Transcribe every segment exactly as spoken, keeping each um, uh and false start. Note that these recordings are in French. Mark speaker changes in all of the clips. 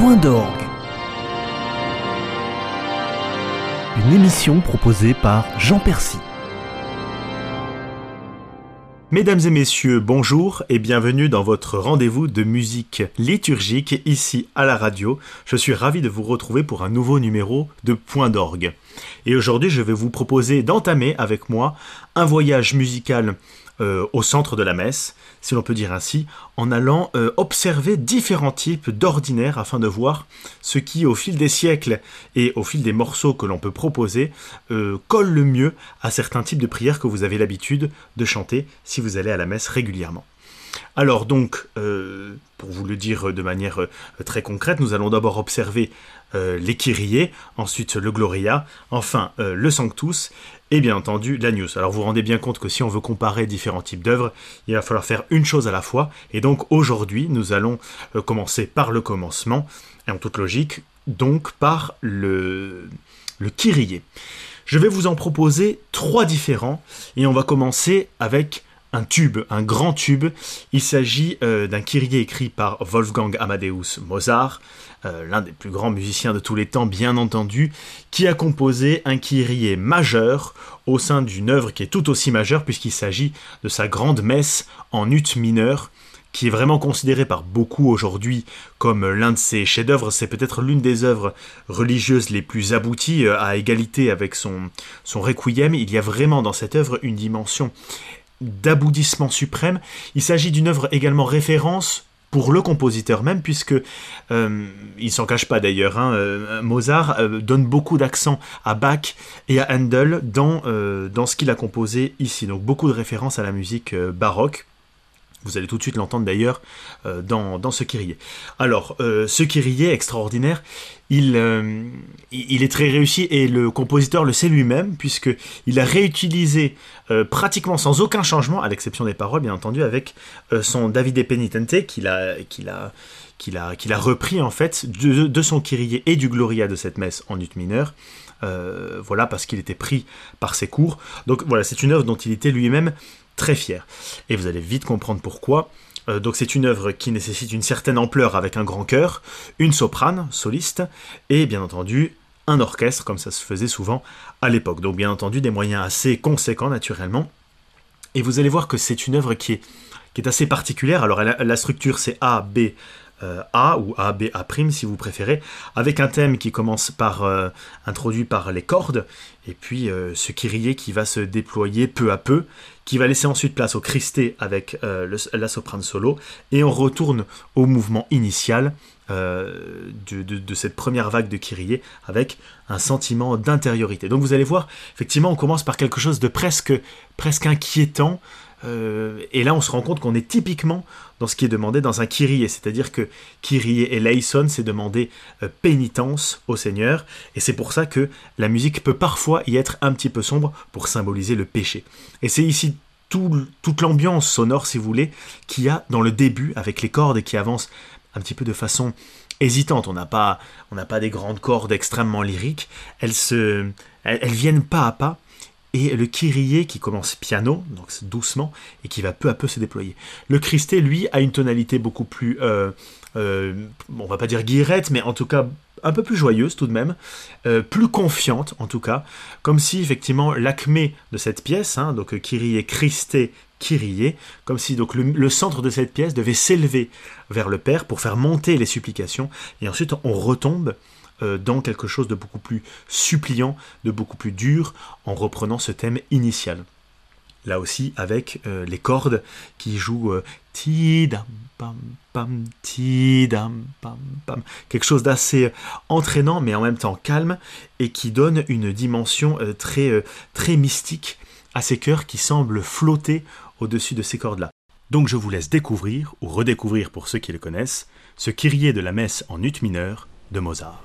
Speaker 1: Point d'orgue. Une émission proposée par Jean Percy.
Speaker 2: Mesdames et messieurs, bonjour et bienvenue dans votre rendez-vous de musique liturgique ici à la radio. Je suis ravi de vous retrouver pour un nouveau numéro de Point d'orgue. Et aujourd'hui, je vais vous proposer d'entamer avec moi un voyage musical euh, au centre de la messe, si l'on peut dire ainsi, en allant euh, observer différents types d'ordinaires afin de voir ce qui, au fil des siècles et au fil des morceaux que l'on peut proposer, euh, colle le mieux à certains types de prières que vous avez l'habitude de chanter si vous allez à la messe régulièrement. Alors donc, euh, pour vous le dire de manière euh, très concrète, nous allons d'abord observer euh, les Kyriés, ensuite le Gloria, enfin euh, le Sanctus, et bien entendu l'Agnus. Alors vous vous rendez bien compte que si on veut comparer différents types d'œuvres, il va falloir faire une chose à la fois, et donc aujourd'hui nous allons euh, commencer par le commencement, et en toute logique, donc par le, le Kyrié. Je vais vous en proposer trois différents, et on va commencer avec un tube, un grand tube. Il s'agit euh, d'un Kyrie écrit par Wolfgang Amadeus Mozart, euh, l'un des plus grands musiciens de tous les temps, bien entendu, qui a composé un Kyrie majeur au sein d'une œuvre qui est tout aussi majeure, puisqu'il s'agit de sa grande messe en ut mineur, qui est vraiment considéré par beaucoup aujourd'hui comme l'un de ses chefs-d'œuvre. C'est peut-être l'une des œuvres religieuses les plus abouties, à égalité avec son, son Requiem. Il y a vraiment dans cette œuvre une dimension d'aboutissement suprême. Il s'agit d'une œuvre également référence pour le compositeur même, puisque euh, il s'en cache pas d'ailleurs, hein, euh, Mozart euh, donne beaucoup d'accent à Bach et à Handel dans, euh, dans ce qu'il a composé ici. Donc beaucoup de références à la musique euh, baroque. Vous allez tout de suite l'entendre d'ailleurs euh, dans, dans ce Kyrie. Alors, euh, ce Kyrie extraordinaire, il, euh, il est très réussi et le compositeur le sait lui-même, puisqu'il a réutilisé euh, pratiquement sans aucun changement, à l'exception des paroles bien entendu, avec euh, son Davide Penitente qu'il a, qu'il a, qu'il a, qu'il a repris en fait de, de son Kyrie et du Gloria de cette messe en ut mineur. Euh, voilà, parce qu'il était pris par ses cours. Donc voilà, c'est une œuvre dont il était lui-même très fier. Et vous allez vite comprendre pourquoi. Euh, donc c'est une œuvre qui nécessite une certaine ampleur avec un grand chœur, une soprane, soliste, et bien entendu un orchestre, comme ça se faisait souvent à l'époque. Donc bien entendu des moyens assez conséquents naturellement. Et vous allez voir que c'est une œuvre qui est, qui est assez particulière. Alors la, la structure c'est A, B, Euh, A ou A, B, A' si vous préférez, avec un thème qui commence par, euh, introduit par les cordes, et puis euh, ce Kyrie qui va se déployer peu à peu, qui va laisser ensuite place au Christé avec euh, le, la soprane solo, et on retourne au mouvement initial euh, de, de, de cette première vague de Kyrie, avec un sentiment d'intériorité. Donc vous allez voir, effectivement, on commence par quelque chose de presque, presque inquiétant, Euh, et là on se rend compte qu'on est typiquement dans ce qui est demandé dans un Kyrie, c'est-à-dire que Kyrie eleison, c'est demander euh, pénitence au Seigneur, et c'est pour ça que la musique peut parfois y être un petit peu sombre pour symboliser le péché. Et c'est ici tout, toute l'ambiance sonore, si vous voulez, qu'il y a dans le début, avec les cordes qui avancent un petit peu de façon hésitante. On n'a pas, on n'a pas des grandes cordes extrêmement lyriques, elles, se, elles, elles viennent pas à pas, et le Kyrie qui commence piano, donc doucement, et qui va peu à peu se déployer. Le Christé, lui, a une tonalité beaucoup plus, euh, euh, on va pas dire guillerette, mais en tout cas un peu plus joyeuse tout de même, euh, plus confiante en tout cas, comme si effectivement l'acmé de cette pièce, hein, donc Kyrie, Christé, Kyrie, comme si donc le, le centre de cette pièce devait s'élever vers le Père pour faire monter les supplications, et ensuite on retombe dans quelque chose de beaucoup plus suppliant, de beaucoup plus dur, en reprenant ce thème initial. Là aussi, avec euh, les cordes qui jouent euh, ti-dam, pam, pam, ti-dam, pam, pam, quelque chose d'assez entraînant, mais en même temps calme, et qui donne une dimension euh, très, euh, très mystique à ces chœurs qui semblent flotter au-dessus de ces cordes-là. Donc je vous laisse découvrir, ou redécouvrir pour ceux qui le connaissent, ce Kyrie de la messe en ut mineur de Mozart.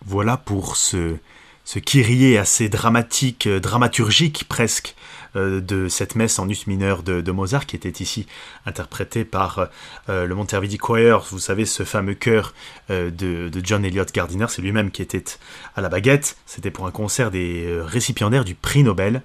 Speaker 2: Voilà pour ce, ce Kyrie assez dramatique, euh, dramaturgique presque, euh, de cette messe en ut mineur de, de Mozart, qui était ici interprétée par euh, le Monteverdi Choir, vous savez, ce fameux chœur euh, de, de John Eliot Gardiner, c'est lui-même qui était à la baguette, c'était pour un concert des euh, récipiendaires du prix Nobel.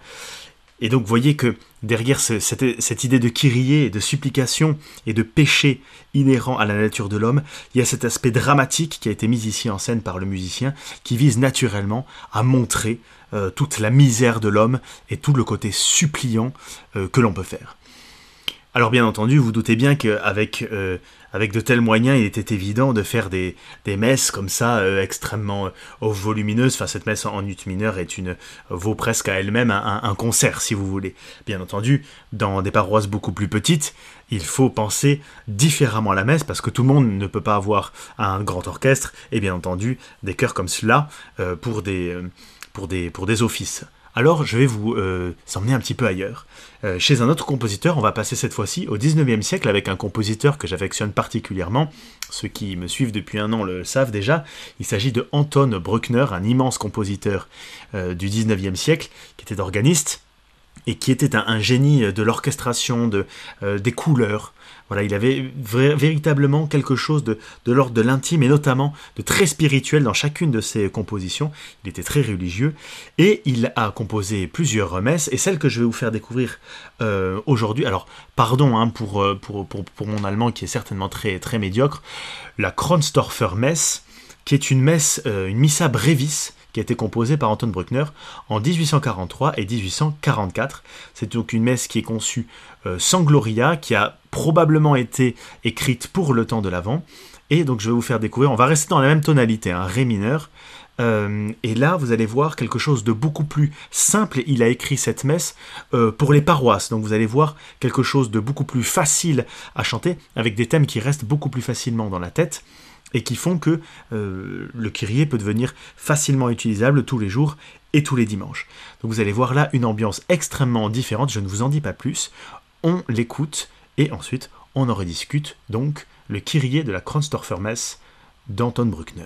Speaker 2: Et donc vous voyez que derrière ce, cette, cette idée de Kyrie et de supplication et de péché inhérent à la nature de l'homme, il y a cet aspect dramatique qui a été mis ici en scène par le musicien, qui vise naturellement à montrer euh, toute la misère de l'homme et tout le côté suppliant euh, que l'on peut faire. Alors bien entendu, vous doutez bien qu'avec euh, avec de tels moyens, il était évident de faire des, des messes comme ça, euh, extrêmement euh, volumineuses. Enfin, cette messe en, en ut mineur est une, vaut presque à elle-même un, un concert, si vous voulez. Bien entendu, dans des paroisses beaucoup plus petites, il faut penser différemment à la messe, parce que tout le monde ne peut pas avoir un grand orchestre, et bien entendu, des chœurs comme cela euh, pour, des, euh, pour, des, pour des offices. Alors, je vais vous euh, emmener un petit peu ailleurs. Euh, chez un autre compositeur, on va passer cette fois-ci au dix-neuvième siècle avec un compositeur que j'affectionne particulièrement. Ceux qui me suivent depuis un an le savent déjà. Il s'agit de Anton Bruckner, un immense compositeur euh, du dix-neuvième siècle, qui était organiste et qui était un, un génie de l'orchestration, de, euh, des couleurs. Voilà, il avait vra- véritablement quelque chose de, de l'ordre de l'intime et notamment de très spirituel dans chacune de ses compositions. Il était très religieux et il a composé plusieurs messes, et celle que je vais vous faire découvrir euh, aujourd'hui, alors pardon hein, pour, pour, pour, pour mon allemand qui est certainement très, très médiocre, la Kronstorfer Messe, qui est une messe, euh, une missa brevis, qui a été composée par Anton Bruckner en dix-huit cent quarante-trois et dix-huit cent quarante-quatre. C'est donc une messe qui est conçue euh, sans gloria, qui a probablement été écrite pour le temps de l'Avent, et donc je vais vous faire découvrir, on va rester dans la même tonalité, un ré mineur, euh, et là vous allez voir quelque chose de beaucoup plus simple. Il a écrit cette messe euh, pour les paroisses, donc vous allez voir quelque chose de beaucoup plus facile à chanter, avec des thèmes qui restent beaucoup plus facilement dans la tête, et qui font que euh, le Kyrie peut devenir facilement utilisable tous les jours et tous les dimanches. Donc vous allez voir là une ambiance extrêmement différente, je ne vous en dis pas plus, on l'écoute et ensuite on en rediscute, donc le Kyrie de la Kronstorfer Messe d'Anton Bruckner.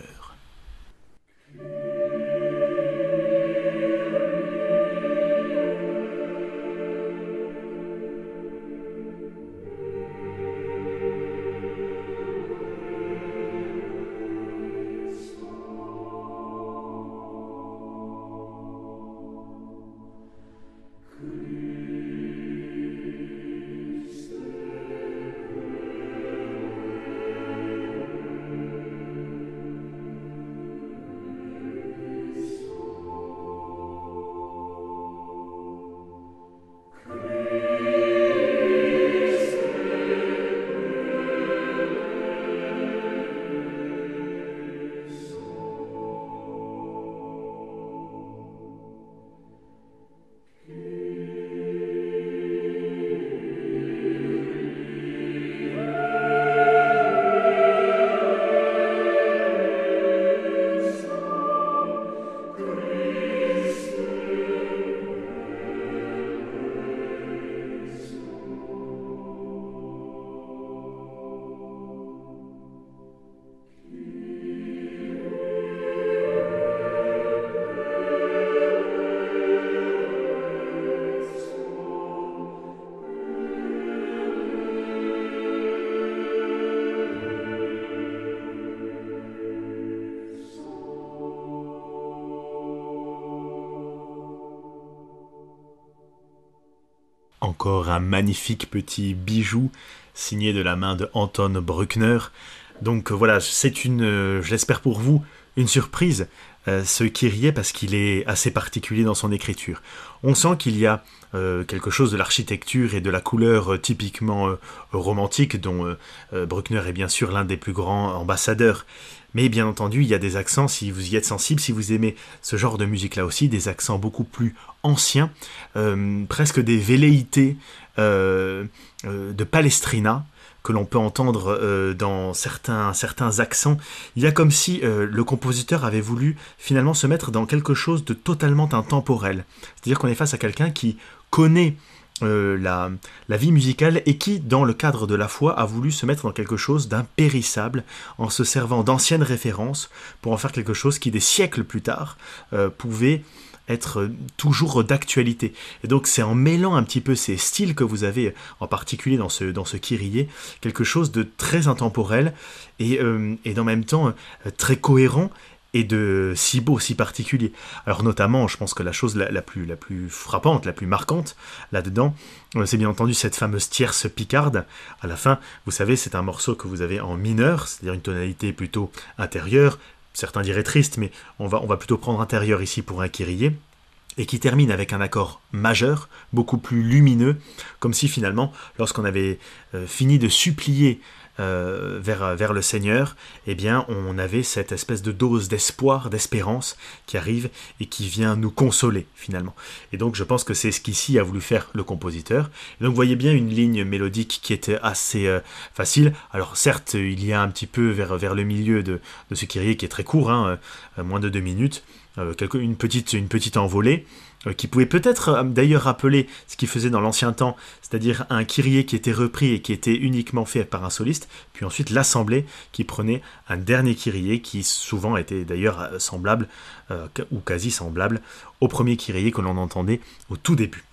Speaker 2: Encore un magnifique petit bijou signé de la main de Anton Bruckner. Donc voilà, c'est une, euh, je l'espère pour vous, une surprise, euh, ce Kyrie, parce qu'il est assez particulier dans son écriture. On sent qu'il y a euh, quelque chose de l'architecture et de la couleur euh, typiquement euh, romantique, dont euh, euh, Bruckner est bien sûr l'un des plus grands ambassadeurs. Mais bien entendu, il y a des accents, si vous y êtes sensible, si vous aimez ce genre de musique-là aussi, des accents beaucoup plus anciens, euh, presque des velléités euh, euh, de Palestrina, que l'on peut entendre euh, dans certains, certains accents. Il y a comme si euh, le compositeur avait voulu finalement se mettre dans quelque chose de totalement intemporel. C'est-à-dire qu'on est face à quelqu'un qui connaît euh, la, la vie musicale et qui, dans le cadre de la foi, a voulu se mettre dans quelque chose d'impérissable en se servant d'anciennes références pour en faire quelque chose qui, des siècles plus tard, euh, pouvait être toujours d'actualité. Et donc c'est en mêlant un petit peu ces styles que vous avez, en particulier dans ce, dans ce Kyrie, quelque chose de très intemporel et, euh, et en même temps euh, très cohérent et de si beau, si particulier. Alors notamment, je pense que la chose la, la, plus, la plus frappante, la plus marquante là-dedans, euh, c'est bien entendu cette fameuse tierce picarde. À la fin, vous savez, c'est un morceau que vous avez en mineur, c'est-à-dire une tonalité plutôt intérieure, certains diraient triste, mais on va, on va plutôt prendre intérieur ici pour un Kyrie, et qui termine avec un accord majeur, beaucoup plus lumineux, comme si finalement, lorsqu'on avait euh, fini de supplier euh, vers, vers le Seigneur, eh bien, on avait cette espèce de dose d'espoir, d'espérance qui arrive et qui vient nous consoler finalement. Et donc, je pense que c'est ce qu'ici a voulu faire le compositeur. Et donc, vous voyez bien une ligne mélodique qui était assez euh, facile. Alors, certes, il y a un petit peu vers, vers le milieu de, de ce Kyrie qui est très court, hein, euh, moins de deux minutes, euh, quelque, une, petite, une petite envolée, euh, qui pouvait peut-être euh, d'ailleurs rappeler ce qu'il faisait dans l'ancien temps, c'est-à-dire un Kyrie qui était repris et qui était uniquement fait par un soliste, puis ensuite l'assemblée qui prenait un dernier Kyrie qui souvent était d'ailleurs semblable, euh, ou quasi semblable, au premier Kyrie que l'on entendait au tout début.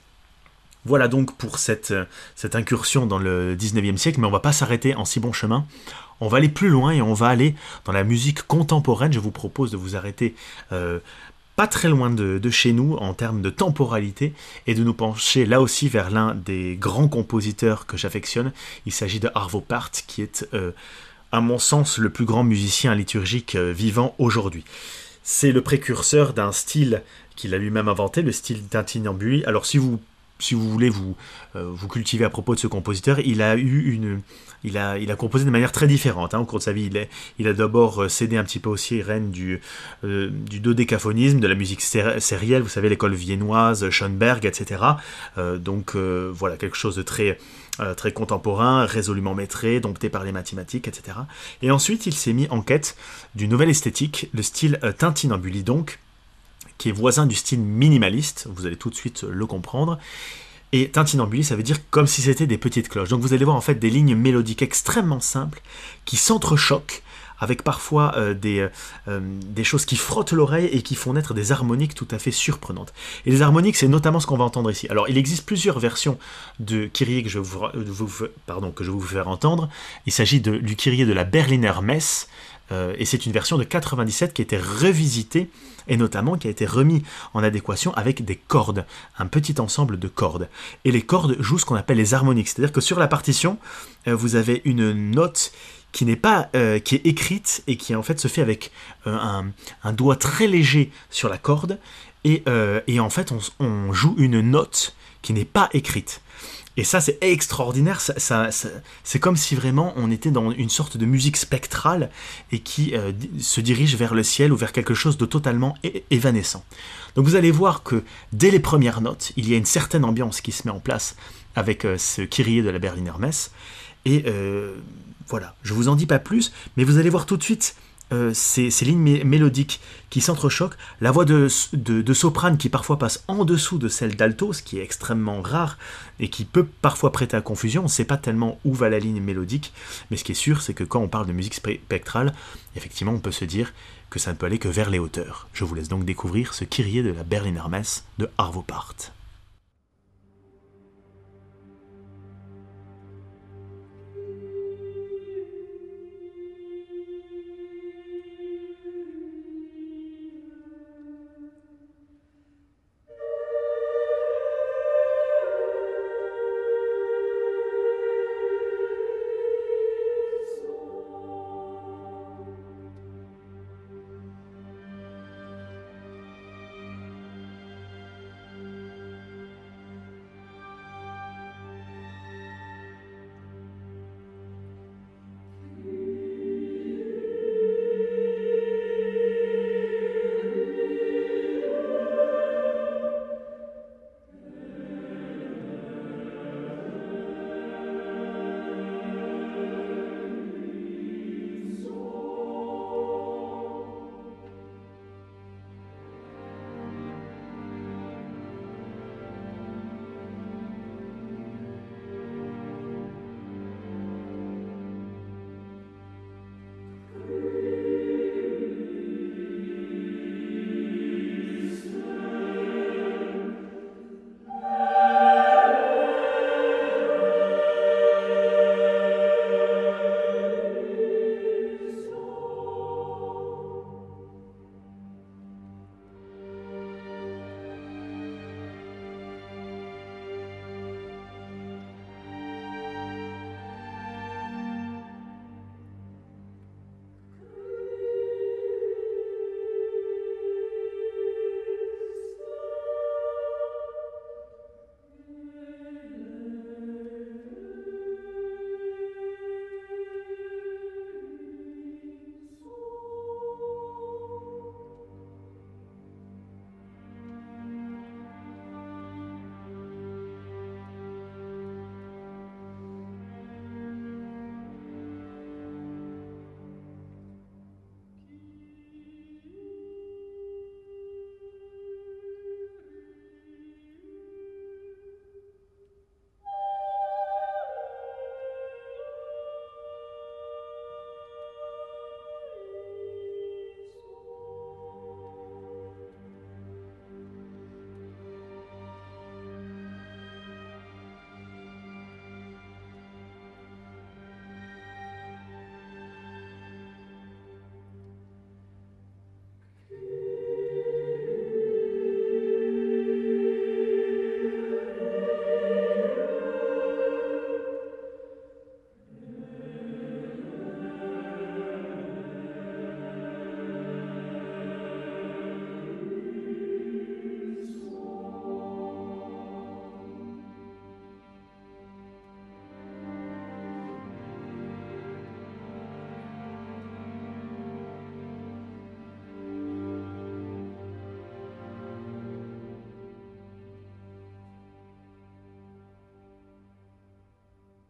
Speaker 2: Voilà donc pour cette, cette incursion dans le dix-neuvième siècle, mais on ne va pas s'arrêter en si bon chemin. On va aller plus loin et on va aller dans la musique contemporaine. Je vous propose de vous arrêter euh, pas très loin de, de chez nous en termes de temporalité et de nous pencher là aussi vers l'un des grands compositeurs que j'affectionne. Il s'agit de Arvo Pärt, qui est, euh, à mon sens, le plus grand musicien liturgique euh, vivant aujourd'hui. C'est le précurseur d'un style qu'il a lui-même inventé, le style tintinambuli. Alors si vous si vous voulez vous, euh, vous cultiver à propos de ce compositeur, il a eu une, il a, il a composé de manière très différente. Hein, au cours de sa vie, il, est, il a d'abord cédé un petit peu aux sirènes du, euh, du dodécaphonisme, de la musique sérielle, vous savez, l'école viennoise, Schoenberg, et cetera. Euh, donc euh, voilà, quelque chose de très, euh, très contemporain, résolument maîtré, dompté par les mathématiques, et cetera. Et ensuite, il s'est mis en quête d'une nouvelle esthétique, le style euh, tintinambuli donc, qui est voisin du style minimaliste, vous allez tout de suite le comprendre. Et tintinambuli, ça veut dire comme si c'était des petites cloches. Donc vous allez voir en fait des lignes mélodiques extrêmement simples qui s'entrechoquent avec parfois euh, des, euh, des choses qui frottent l'oreille et qui font naître des harmoniques tout à fait surprenantes. Et les harmoniques, c'est notamment ce qu'on va entendre ici. Alors il existe plusieurs versions de Kyrie que je vous, vous, pardon, que je vais vous faire entendre. Il s'agit de, du Kyrie de la Berliner Messe, euh, et c'est une version de quatre-vingt-dix-sept qui a été revisitée et notamment qui a été remis en adéquation avec des cordes, un petit ensemble de cordes. Et les cordes jouent ce qu'on appelle les harmoniques, c'est-à-dire que sur la partition, euh, vous avez une note qui n'est pas, euh, qui est écrite et qui en fait se fait avec euh, un, un doigt très léger sur la corde, et, euh, et en fait on, on joue une note qui n'est pas écrite. Et ça, c'est extraordinaire, ça, ça, ça, c'est comme si vraiment on était dans une sorte de musique spectrale et qui euh, se dirige vers le ciel ou vers quelque chose de totalement é- évanescent. Donc vous allez voir que dès les premières notes, il y a une certaine ambiance qui se met en place avec euh, ce Kyrie de la Berliner Messe. Et euh, voilà, je vous en dis pas plus, mais vous allez voir tout de suite Euh, ces, ces lignes mé- mélodiques qui s'entrechoquent, la voix de, de, de soprane qui parfois passe en dessous de celle d'alto, ce qui est extrêmement rare et qui peut parfois prêter à confusion. On ne sait pas tellement où va la ligne mélodique, mais ce qui est sûr, c'est que quand on parle de musique spectrale, effectivement, on peut se dire que ça ne peut aller que vers les hauteurs. Je vous laisse donc découvrir ce Kyrie de la Berliner Messe de Arvo Pärt.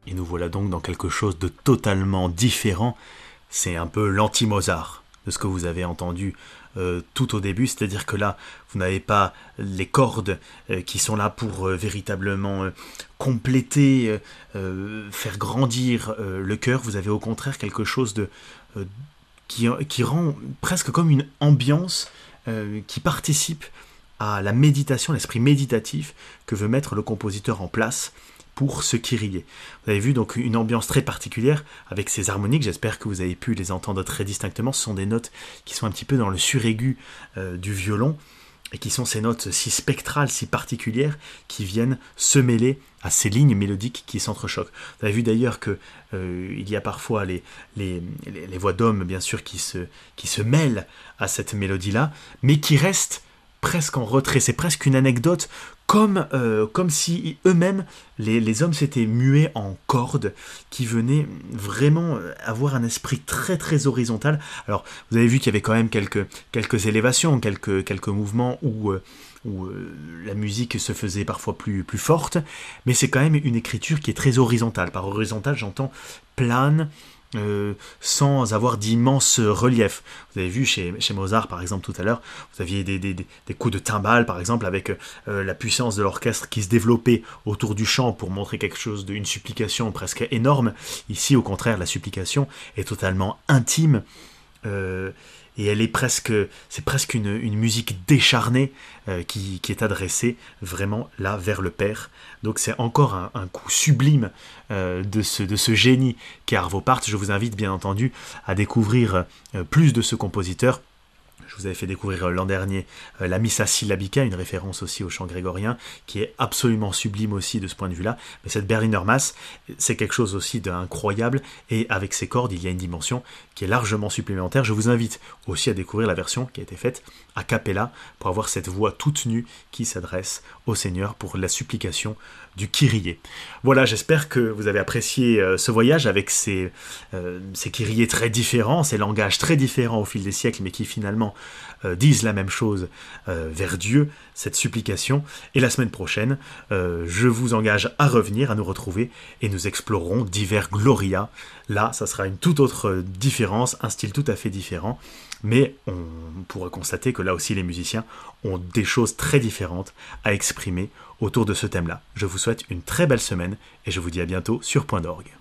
Speaker 2: Et nous voilà donc dans quelque chose de totalement différent. C'est un peu l'anti-Mozart de ce que vous avez entendu euh, tout au début, c'est-à-dire que là, vous n'avez pas les cordes euh, qui sont là pour euh, véritablement euh, compléter, euh, faire grandir euh, le chœur. Vous avez au contraire quelque chose de, euh, qui, qui rend presque comme une ambiance euh, qui participe à la méditation, l'esprit méditatif que veut mettre le compositeur en place pour ce Kyrie. Vous avez vu donc une ambiance très particulière avec ces harmoniques, j'espère que vous avez pu les entendre très distinctement. Ce sont des notes qui sont un petit peu dans le suraigu euh, du violon et qui sont ces notes si spectrales, si particulières qui viennent se mêler à ces lignes mélodiques qui s'entrechoquent. Vous avez vu d'ailleurs que euh, il y a parfois les, les, les, les voix d'hommes bien sûr qui se, qui se mêlent à cette mélodie-là, mais qui restent presque en retrait. C'est presque une anecdote, comme, euh, comme si eux-mêmes, les, les hommes s'étaient mués en cordes, qui venaient vraiment avoir un esprit très très horizontal. Alors, vous avez vu qu'il y avait quand même quelques, quelques élévations, quelques, quelques mouvements où, euh, où euh, la musique se faisait parfois plus, plus forte, mais c'est quand même une écriture qui est très horizontale. Par horizontale, j'entends plane, Euh, sans avoir d'immenses reliefs. Vous avez vu chez, chez Mozart par exemple tout à l'heure, vous aviez des, des, des coups de timbales par exemple avec euh, la puissance de l'orchestre qui se développait autour du chant pour montrer quelque chose d'une supplication presque énorme. Ici au contraire la supplication est totalement intime euh, et elle est presque, c'est presque une, une musique décharnée euh, qui, qui est adressée vraiment là vers le Père. Donc c'est encore un, un coup sublime euh, de, ce, de ce génie qu'est Arvo Pärt. Je vous invite bien entendu à découvrir euh, plus de ce compositeur. Je vous avais fait découvrir l'an dernier euh, la Missa Syllabica, une référence aussi au chant grégorien, qui est absolument sublime aussi de ce point de vue-là. Mais cette Berliner Mass, c'est quelque chose aussi d'incroyable, et avec ses cordes, il y a une dimension qui est largement supplémentaire. Je vous invite aussi à découvrir la version qui a été faite a cappella, pour avoir cette voix toute nue qui s'adresse au Seigneur pour la supplication du Kyrie. Voilà, j'espère que vous avez apprécié euh, ce voyage avec ces, euh, ces Kyriés très différents, ces langages très différents au fil des siècles, mais qui finalement euh, disent la même chose euh, vers Dieu, cette supplication. Et la semaine prochaine, euh, je vous engage à revenir, à nous retrouver, et nous explorerons divers Gloria. Là, ça sera une toute autre différence, un style tout à fait différent, mais on pourra constater que là aussi les musiciens ont des choses très différentes à exprimer autour de ce thème-là. Je vous souhaite une très belle semaine et je vous dis à bientôt sur Point d'Orgue.